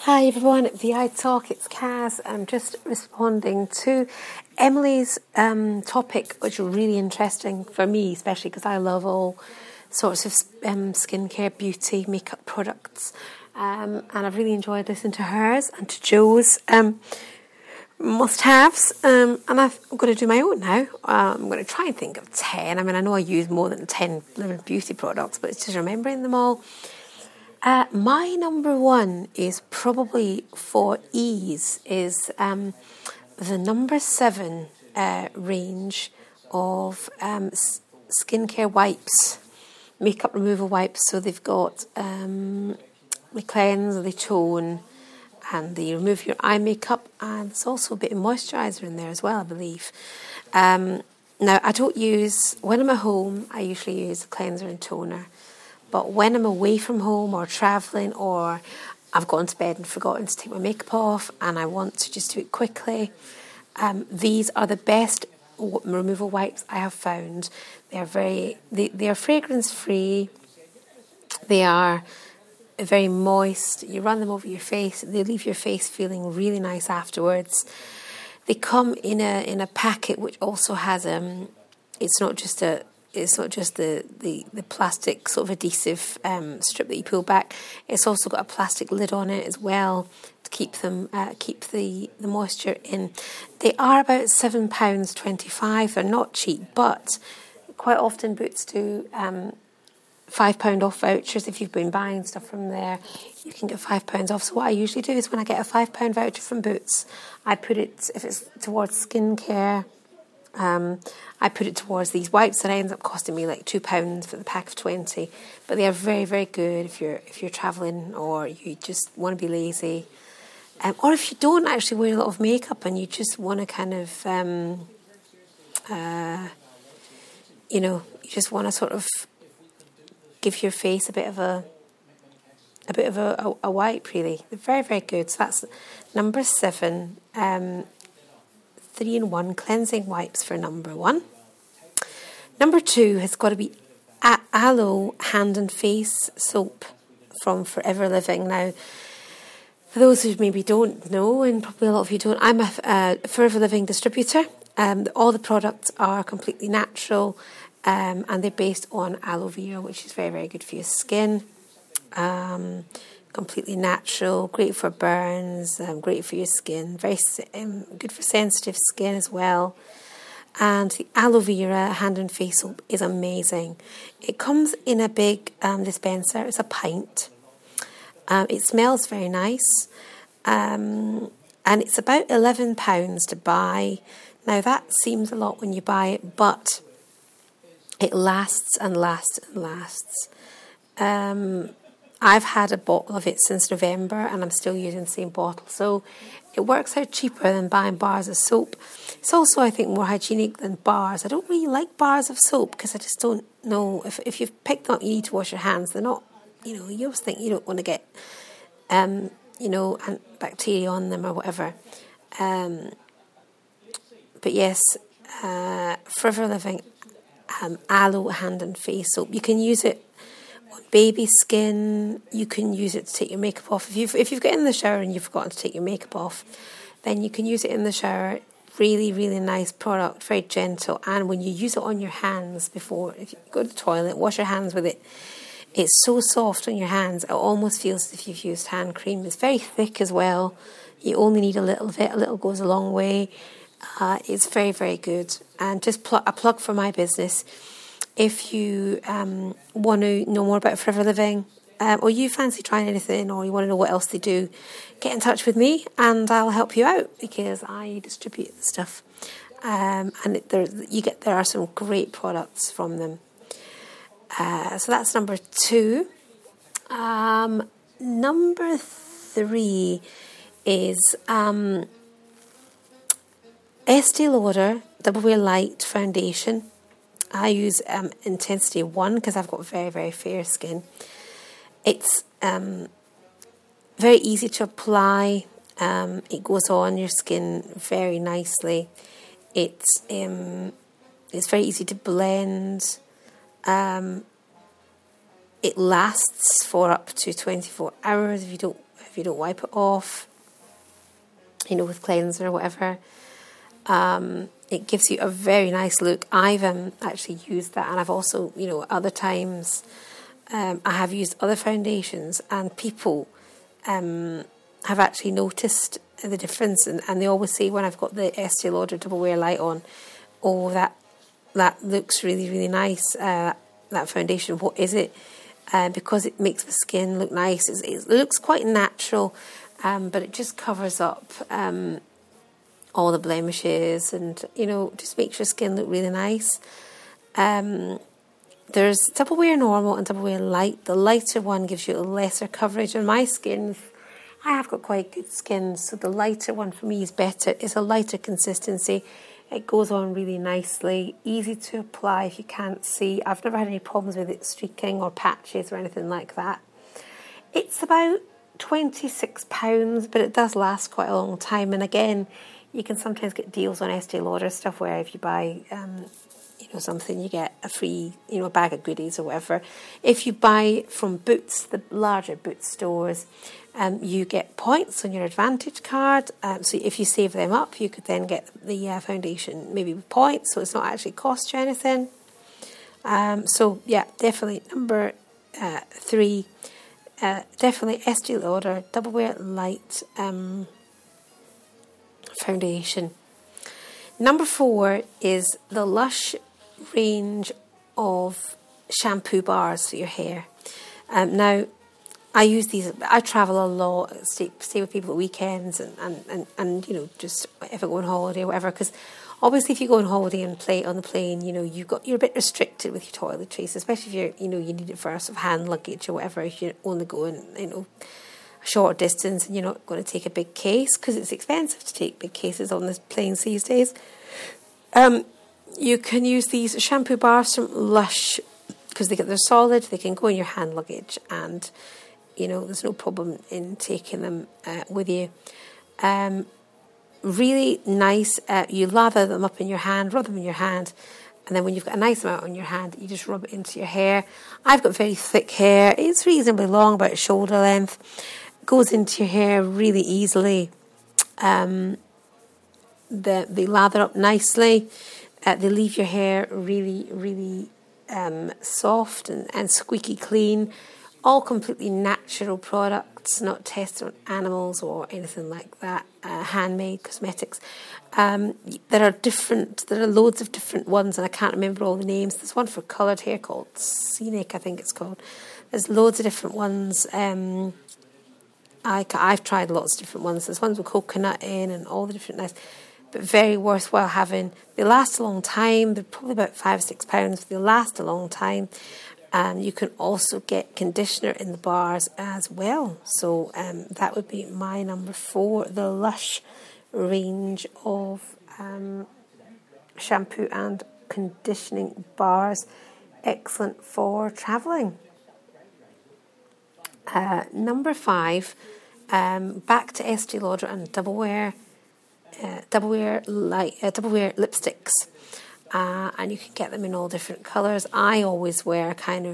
Hi everyone at VI Talk, it's Kaz. I'm just responding to Emily's topic, which was really interesting for me, especially because I love all sorts of skincare, beauty, makeup products, and I've really enjoyed listening to hers and to Joe's must-haves, and I'm going to do my own now. I'm going to try and think of 10. I mean, I know I use more than 10 beauty products, but it's just remembering them all. My number one is probably for ease is the number 7 range of skincare wipes, makeup removal wipes. So they've got they cleanse, they tone, and they remove your eye makeup, and there's also a bit of moisturiser in there as well, I believe. Now, I don't use, when I'm at home, I usually use a cleanser and toner. But when I'm away from home or travelling, or I've gone to bed and forgotten to take my makeup off and I want to just do it quickly, these are the best removal wipes I have found. They are fragrance free. They are very moist. You run them over your face. They leave your face feeling really nice afterwards. They come in a packet which also has it's not just the plastic sort of adhesive strip that you pull back. It's also got a plastic lid on it as well to keep the moisture in. They are about £7.25. They're not cheap, but quite often Boots do £5 off vouchers. If you've been buying stuff from there, you can get £5 off. So what I usually do is when I get a £5 voucher from Boots, I put it, if it's towards skincare, I put it towards these wipes, and it ends up costing me like £2 for the pack of 20. But they are very, very good if you're travelling or you just want to be lazy, or if you don't actually wear a lot of makeup and you just want to kind of, you just want to sort of give your face a bit of a wipe. Really, they're very, very good. So that's number 7. 3-in-1 cleansing wipes for number 1. Number 2 has got to be Aloe hand and face soap from Forever Living. Now, for those who maybe don't know, and probably a lot of you don't, I'm a Forever Living distributor. All the products are completely natural, and they're based on aloe vera, which is very, very good for your skin. Completely natural, great for burns, great for your skin, very good for sensitive skin as well. And the aloe vera hand and face soap is amazing. It comes in a big dispenser. It's a pint. It smells very nice, and it's about £11 to buy. Now that seems a lot when you buy it, but it lasts and lasts and lasts. I've had a bottle of it since November and I'm still using the same bottle. So it works out cheaper than buying bars of soap. It's also, I think, more hygienic than bars. I don't really like bars of soap because I just don't know. If you've picked them up, you need to wash your hands. They're not, you always think you don't want to get, bacteria on them or whatever. But yes, Forever Living Aloe hand and face soap. You can use it on baby skin. You can use it to take your makeup off. If you've got in the shower and you've forgotten to take your makeup off, then you can use it in the shower. Really, really nice product, very gentle. And when you use it on your hands before, if you go to the toilet, wash your hands with it. It's so soft on your hands. It almost feels as if you've used hand cream. It's very thick as well. You only need a little of it. A little goes a long way. It's very, very good. And just a plug for my business. If you want to know more about Forever Living, or you fancy trying anything, or you want to know what else they do, get in touch with me and I'll help you out because I distribute the stuff. And there are some great products from them. So that's number 2. Number 3 is Estee Lauder Double Wear Light Foundation. I use Intensity 1 because I've got very, very fair skin. It's very easy to apply. It goes on your skin very nicely. It's very easy to blend. It lasts for up to 24 hours if if you don't wipe it off, with cleanser or whatever. It gives you a very nice look. I've actually used that, and I've also, other times I have used other foundations, and people have actually noticed the difference, and they always say when I've got the Estee Lauder Double Wear Light on, oh, that looks really, really nice, that foundation. What is it? Because it makes the skin look nice. It looks quite natural, but it just covers up all the blemishes and, just makes your skin look really nice. There's Double Wear Normal and Double Wear Light. The lighter one gives you a lesser coverage. On my skin, I have got quite good skin, so the lighter one for me is better. It's a lighter consistency. It goes on really nicely, easy to apply if you can't see. I've never had any problems with it streaking or patches or anything like that. It's about £26, but it does last quite a long time. And again, you can sometimes get deals on Estee Lauder stuff where if you buy something, you get a free, a bag of goodies or whatever. If you buy from Boots, the larger Boots stores, you get points on your Advantage card. So if you save them up, you could then get the foundation maybe with points, so it's not actually cost you anything. So yeah, definitely number 3, definitely Estee Lauder Double Wear Light foundation. Number 4 is the Lush range of shampoo bars for your hair. Now, I use these. I travel a lot, stay with people at weekends, and just if I go on holiday or whatever. Because obviously, if you go on holiday and play on the plane, you're a bit restricted with your toiletries, especially if you need it for sort of hand luggage or whatever. If you're only going, a short distance and you're not going to take a big case because it's expensive to take big cases on the planes these days. You can use these shampoo bars from Lush because they're solid. They can go in your hand luggage, and there's no problem in taking them with you. Really nice. You lather them up in your hand, rub them in your hand, and then when you've got a nice amount on your hand, you just rub it into your hair. I've got very thick hair. It's reasonably long, about shoulder length. Goes into your hair really easily. They lather up nicely. They leave your hair really, really soft and squeaky clean. All completely natural products, not tested on animals or anything like that. Handmade cosmetics. There are loads of different ones, and I can't remember all the names. There's one for coloured hair called Scenic, I think it's called. There's loads of different ones. I've tried lots of different ones. There's ones with coconut in and all the different nice, but very worthwhile having. They last a long time. They're probably about £5 or £6, but they last a long time. You can also get conditioner in the bars as well. So that would be my number 4, the Lush range of shampoo and conditioning bars. Excellent for travelling. Number 5, back to Estee Lauder and Double Wear lipsticks. And you can get them in all different colours. I always wear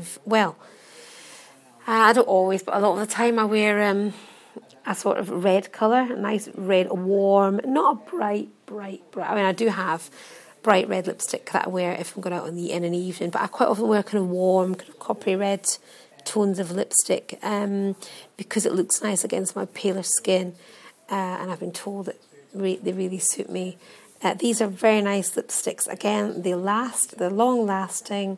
I don't always, but a lot of the time I wear a sort of red colour, a nice red, warm, not a bright. I mean, I do have bright red lipstick that I wear if I'm going out in an evening, but I quite often wear kind of warm, kind of coppery red tones of lipstick because it looks nice against my paler skin, and I've been told that they really suit me. These are very nice lipsticks. Again, they're long lasting.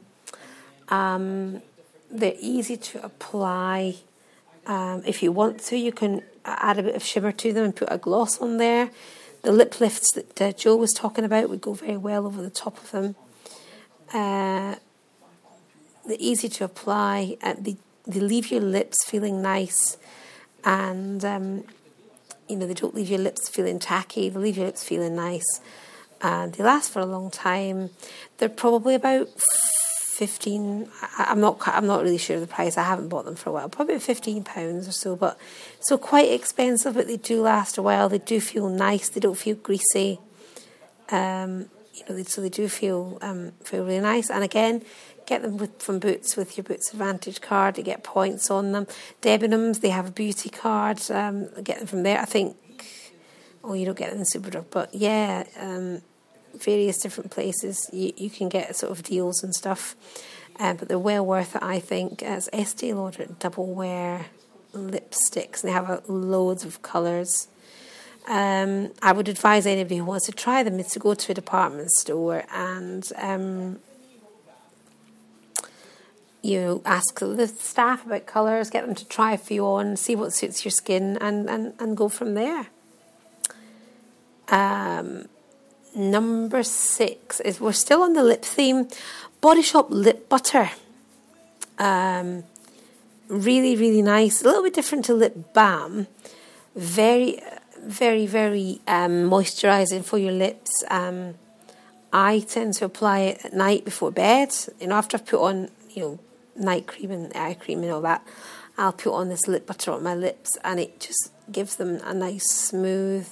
They're easy to apply. If you want to, you can add a bit of shimmer to them and put a gloss on there. The lip lifts that Joe was talking about would go very well over the top of them. They're easy to apply. They leave your lips feeling nice, and they don't leave your lips feeling tacky. They leave your lips feeling nice, and they last for a long time. They're probably about 15. I'm not really sure of the price. I haven't bought them for a while. Probably £15 or so, but so quite expensive. But they do last a while. They do feel nice. They don't feel greasy. so they do feel really nice. And again, get them from Boots with your Boots Advantage card. You get points on them. Debenhams, they have a beauty card. Get them from there. I think. Oh, you don't get them in Superdrug, but yeah, various different places you can get sort of deals and stuff. But they're well worth it, I think. It's Estee Lauder Double Wear lipsticks, and they have loads of colours. I would advise anybody who wants to try them is to go to a department store and ask the staff about colours, get them to try a few on, see what suits your skin, and go from there. Number 6 is, we're still on the lip theme, Body Shop Lip Butter. Really, really nice. A little bit different to lip balm. Very, very, very moisturising for your lips. I tend to apply it at night before bed. After I've put on, night cream and eye cream and all that, I'll put on this lip butter on my lips, and it just gives them a nice smooth,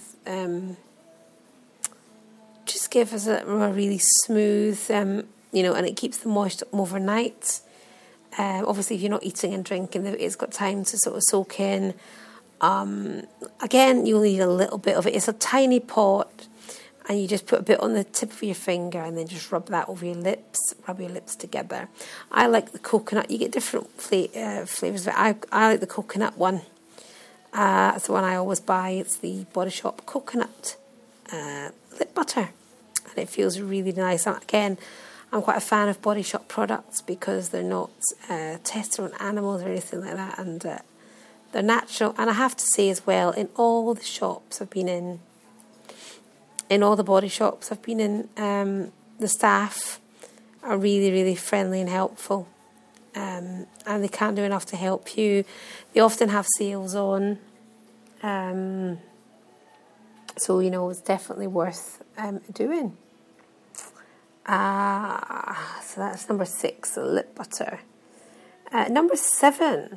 just gives us a really smooth, and it keeps them moist overnight. Obviously, if you're not eating and drinking, it's got time to sort of soak in. Again, you'll need a little bit of it. It's a tiny pot, and you just put a bit on the tip of your finger and then just rub that over your lips, rub your lips together. I like the coconut. You get different flavours, but I like the coconut one. It's the one I always buy. It's the Body Shop Coconut Lip Butter, and it feels really nice. And again, I'm quite a fan of Body Shop products because they're not tested on animals or anything like that, and they're natural. And I have to say as well, in all the shops I've been in all the body shops I've been in, the staff are really, really friendly and helpful, and they can't do enough to help you. They often have sales on, so it's definitely worth doing. So that's number 6, the lip butter. Number 7,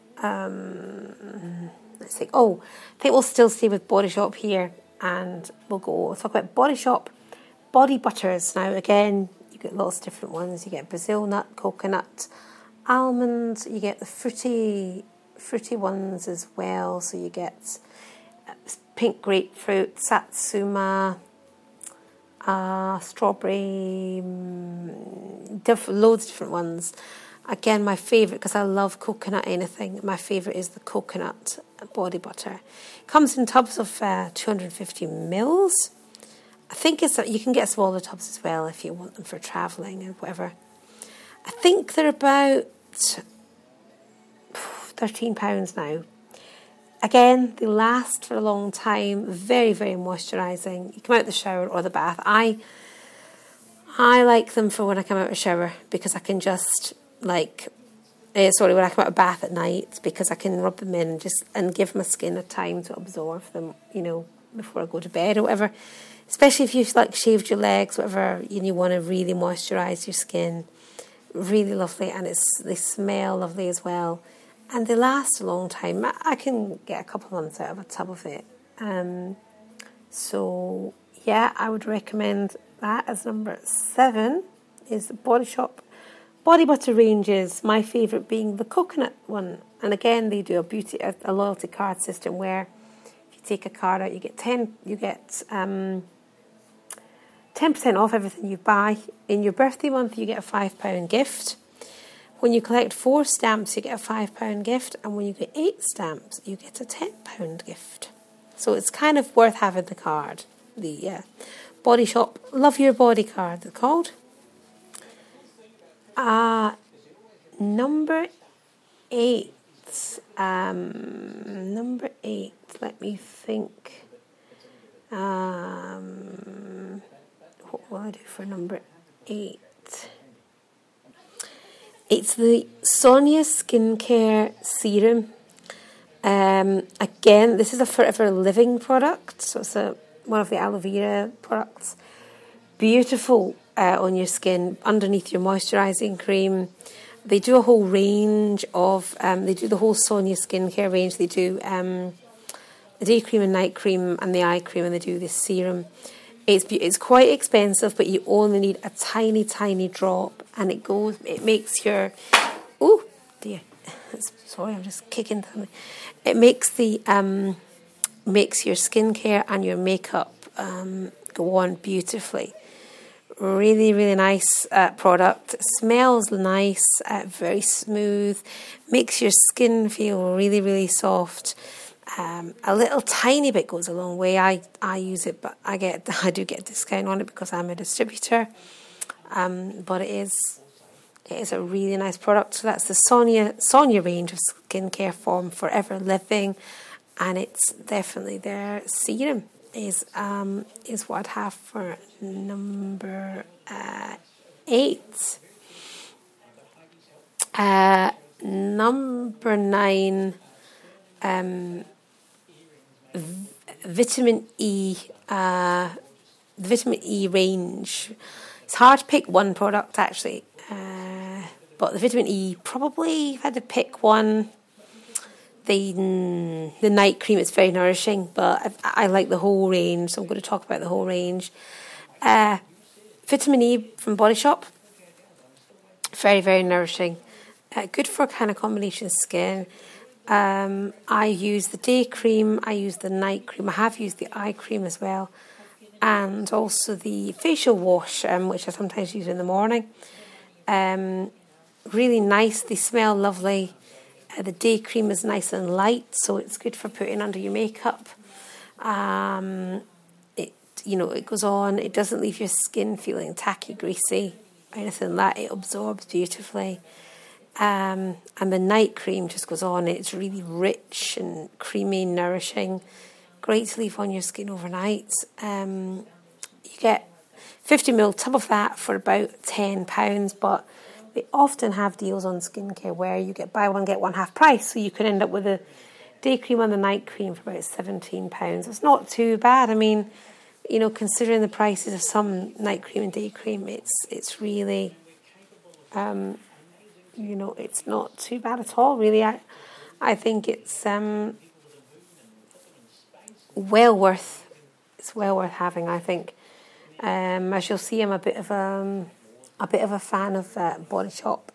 let's see. I think we'll still stay with Body Shop here, and we'll talk about Body Shop body butters. Now, again, you get lots of different ones. You get Brazil nut, coconut, almond. You get the fruity ones as well. So you get pink grapefruit, satsuma, strawberry, loads of different ones. Again, my favourite, because I love coconut anything, my favourite is the coconut body butter. Comes in tubs of 250 mils. I think you can get smaller tubs as well if you want them for travelling and whatever. I think they're about £13 now. Again, they last for a long time. Very, very moisturising. You come out the shower or the bath. I like them for when I come out of the shower, because I can just when I come out of bath at night, because I can rub them in and give my skin a time to absorb them, before I go to bed or whatever. Especially if you've shaved your legs, whatever, you want to really moisturise your skin. Really lovely, and they smell lovely as well. And they last a long time. I can get a couple of months out of a tub of it. So, yeah, I would recommend that as number 7 is the Body Shop body butter ranges. My favourite being the coconut one. And again, they do a loyalty card system where if you take a card out, you get 10% off everything you buy. In your birthday month, you get a £5 gift. When you collect 4 stamps, you get a £5 gift, and when you get 8 stamps, you get a £10 gift. So it's kind of worth having the card. The Body Shop Love Your Body card, they're called. Number 8. Let me think. What will I do for number 8? It's the Sonia Skincare Serum. Again, this is a Forever Living product, so it's one of the aloe vera products. Beautiful on your skin, underneath your moisturising cream. They do a whole range of, they do the whole Sonia Skincare range. They do the day cream and night cream and the eye cream, and they do this serum. It's quite expensive, but you only need a tiny, tiny drop, and it makes your, oh dear, sorry, I'm just kicking something. It makes makes your skincare and your makeup go on beautifully. Really, really nice product. Smells nice, very smooth, makes your skin feel really, really soft. A little tiny bit goes a long way. I use it, but I do get a discount on it because I'm a distributor. But it is a really nice product. So that's the Sonia range of skincare from Forever Living, and it's definitely their serum is what I'd have for number 8. Number 9. Vitamin E, the Vitamin E range. It's hard to pick one product actually, but the Vitamin E, probably if I had to pick one, the night cream is very nourishing, but I like the whole range, so I'm going to talk about the whole range. Vitamin E from Body Shop, very, very nourishing, good for kind of combination skin. I use the day cream, I use the night cream, I have used the eye cream as well, and also the facial wash, which I sometimes use in the morning. Really nice, they smell lovely. The day cream is nice and light, so it's good for putting under your makeup. It goes on, it doesn't leave your skin feeling tacky, greasy, or anything like that. It absorbs beautifully. And the night cream just goes on. It's really rich and creamy, nourishing. Great to leave on your skin overnight. You get 50ml tub of that for about £10, but they often have deals on skincare where you get buy one, get one half price. So you can end up with a day cream and the night cream for about £17. It's not too bad. I mean, considering the prices of some night cream and day cream, it's really... it's not too bad at all, really. I think it's well worth having. I think, as you'll see, I'm a bit of a fan of Body Shop.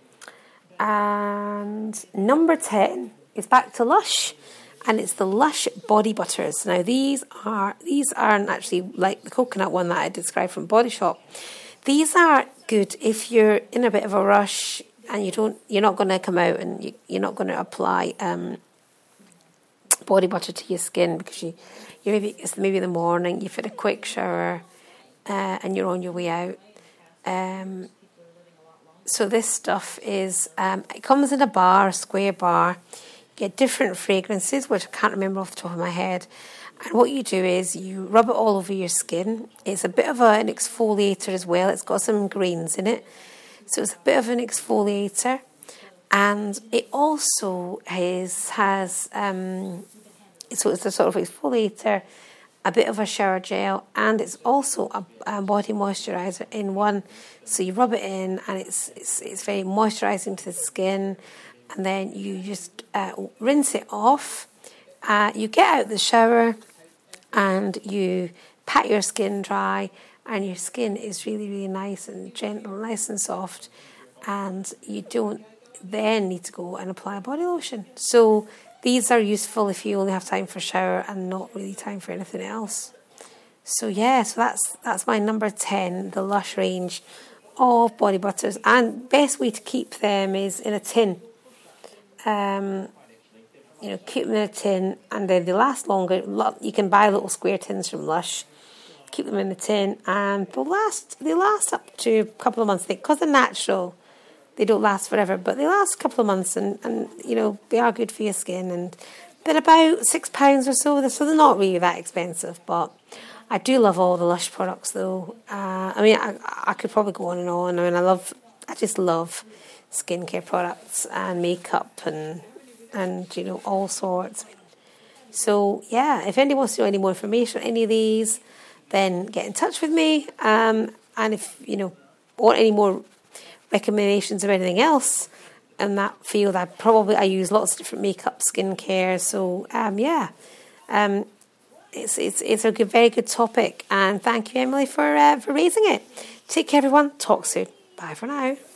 And number 10 is back to Lush, and it's the Lush body butters. Now these aren't actually like the coconut one that I described from Body Shop. These are good if you're in a bit of a rush and you're not going to come out and you're not going to apply body butter to your skin because it's maybe in the morning, you've had a quick shower and you're on your way out. So this stuff is, it comes in a square bar. You get different fragrances, which I can't remember off the top of my head. And what you do is you rub it all over your skin. It's a bit of an exfoliator as well. It's got some grains in it. So it's a bit of an exfoliator. And it also has it's a sort of exfoliator, a bit of a shower gel, and it's also a body moisturiser in one. So you rub it in, and it's very moisturising to the skin. And then you just rinse it off. You get out the shower, and you pat your skin dry, and your skin is really, really nice and gentle, nice and soft, and you don't then need to go and apply a body lotion. So these are useful if you only have time for a shower and not really time for anything else. So that's my number 10, the Lush range of body butters. And best way to keep them is in a tin. Keep them in a tin, and then they last longer. You can buy little square tins from Lush. Keep them in the tin, and they last up to a couple of months. Because they're natural, they don't last forever, but they last a couple of months, and they are good for your skin. And they're about £6 or so, so they're not really that expensive. But I do love all the Lush products, though. I could probably go on and on. I just love skincare products and makeup and all sorts. So yeah, if anyone wants to know any more information on any of these, then get in touch with me. And if want any more recommendations of anything else in that field, I use lots of different makeup, skincare. So it's a very good topic, and thank you, Emily, for raising it. Take care, everyone. Talk soon. Bye for now.